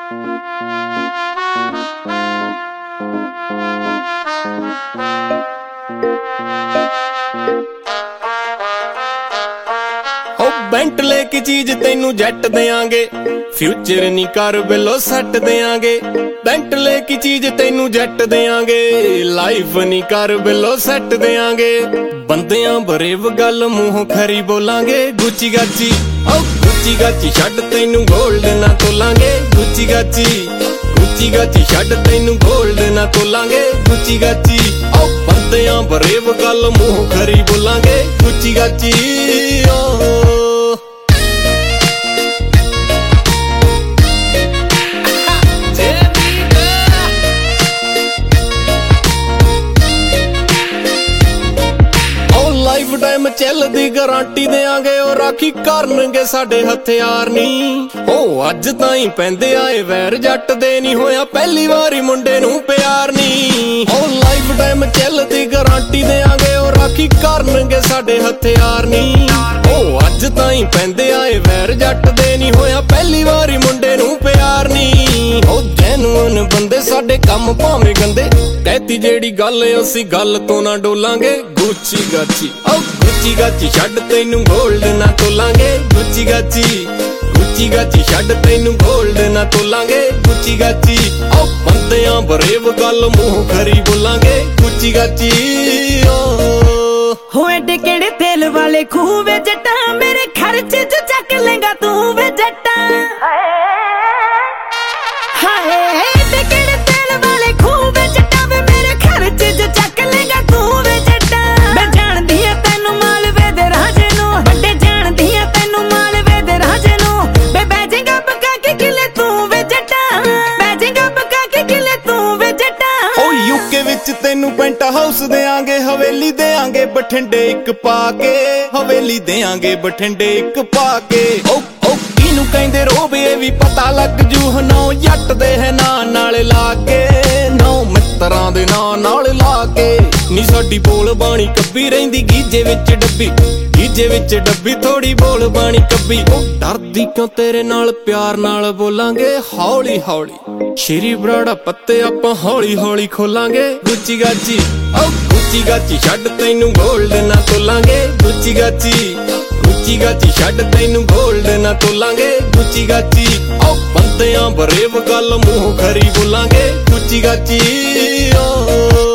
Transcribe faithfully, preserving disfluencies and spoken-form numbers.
Bentley की चीज तेनू जट देंगे, फ्यूचर नी कर बिलो सट देंगे। बेंटले की चीज तेनू जट देंगे, लाइफ नी कर बिलो सट देंगे। बंदियां बरेव गल मूंह खरी बोलांगे, गुची गाची ओ गुची गाची छड्ड तेनू गोल्ड ना तोलांगे। गुची गाची गुची गाची छड्ड तेनू गोल्ड ना तोलांगे। गुची गाची ओ बंदियां बरेव गल मूंह खरी बोलांगे, गुची गाची ओ। टाइम चलदी गारंटी देंगे, और राखी करनगे साडे हथियार नी। ओ अज ताईं पैंदे आए वैर जट दे, नी होया पहली वारी मुंडे नूं प्यार नी। ओ लाइफ टाइम चलदी गारंटी देंगे, और राखी करनगे साडे हथियार नी। ओ अज ताईं पैंदे आए वैर जट दे, नी होया पहली वारी मुंडे नूं प्यार नी। ओ जैनुअन बंदे साडे कम भावें गंदे, कहती जेड़ी गल असी गल तो ना डोलांगे। गुची गाची ओ गुची गाची छड्ड तेनू गोल्ड ना तोलांगे। गुची गाची गुची गाची छड्ड तेनू गोल्ड ना तोलांगे। गुची गाची ओ बंदियां बरेव गल मूंह खरी बोलांगे। गुची गाची ओ हो एडे केड़े तेल वाले खूह वे जट्टा, मेरे खर्चे जो चक लेगा तू वे जट्टा। हाय एडे केड़े तेल वाले खूह वे जट्टा, वे मेरे खर्चे जो चक लेगा तू वे जट्टा। मैं जानदी हां तैनू मालवे दे राजे नू, बड़े जानदी हां तैनू मालवे दे राजे नू। वे बैजेगा पका के किले तू वे जट्टा, बैजेगा पका के किले तू वे जट्टा। ओ यूके विच तैनू पेंट हाउस देंगे, हवेली देंगे बठिंडे इक पाके। हवेली देंगे बठिंडे इक पाके। ओ ओ किनू कहंदे रोबे भी पता लग जू, नौ जट दे है ना नाल लाके, नौ मित्रां दे ना नाल लाके। नी साडी बोल बाणी कब्बी रहिंदी गीजे विच डब्बी, गीजे विच डब्बी थोड़ी बोल बाणी कब्बी। ओ डरदी क्यों तेरे नाल प्यार नाल बोलांगे, हौली हौली श्री बराड़ा पत्ते आपां हौली हौली खोलांगे। गुची गाची ओ गुची गाची छड्ड तैनू गोल्ड ना तोलांगे। गुची गाची गुची गाची छड्ड तैनू गोल्ड ना तोलांगे। गुची गाची ओ बंदियां बरेव गल मूंह खरी बोलांगे। गुची गाची ओ